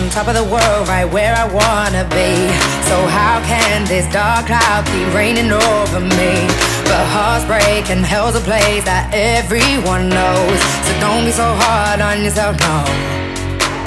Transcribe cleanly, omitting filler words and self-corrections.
on top of the world, right where I wanna be. So how can this dark cloud keep raining over me? But hearts break and hell's a place that everyone knows. So don't be so hard on yourself, no.